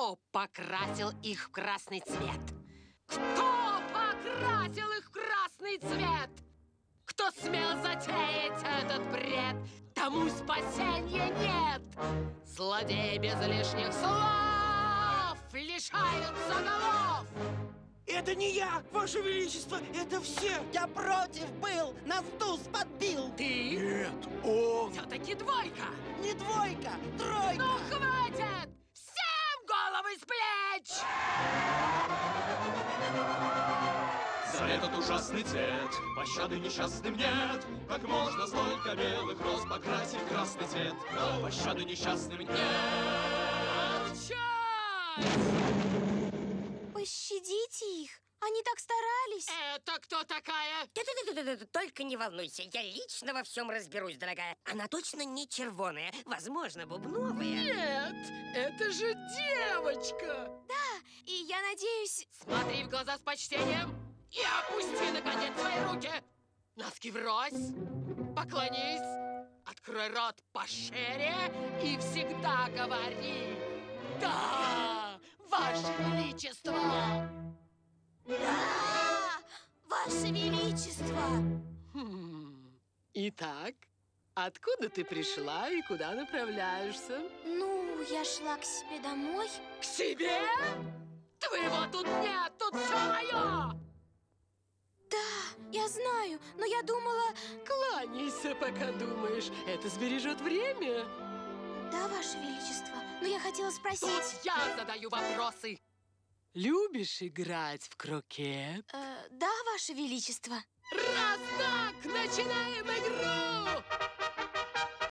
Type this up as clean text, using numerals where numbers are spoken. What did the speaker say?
Кто покрасил их в красный цвет? Кто покрасил их в красный цвет? Кто смел затеять этот бред? Тому спасения нет. Злодеи без лишних слов лишаются голов. Это не я, Ваше Величество, это все! Я против был, нас туз подбил! Ты? Нет, он! Все-таки двойка. Не двойка, тройка! Ну, хватит! Всем головы с плеч! За этот ужасный цвет пощады несчастным нет. Как можно столько белых роз покрасить в красный цвет? Но пощады несчастным нет. Пощадите их, они так старались. Это кто такая? Только не волнуйся, я лично во всем разберусь, дорогая. Она точно не червоная, возможно, бубновая. Нет, это же девочка. И я надеюсь... Смотри в глаза с почтением и опусти, наконец, свои руки. Носки врозь, поклонись, открой рот пошире и всегда говори: да, Ваше Величество! Да, Ваше Величество! Итак, откуда ты пришла и куда направляешься? Ну, я шла к себе домой. К себе? Твоего тут нет, тут все мое! Да, я знаю, но я думала... Кланяйся, пока думаешь. Это сбережет время. Да, Ваше Величество, но я хотела спросить... Тут я задаю вопросы. Любишь играть в крокет? Да, Ваше Величество. Раз так, начинаем игру!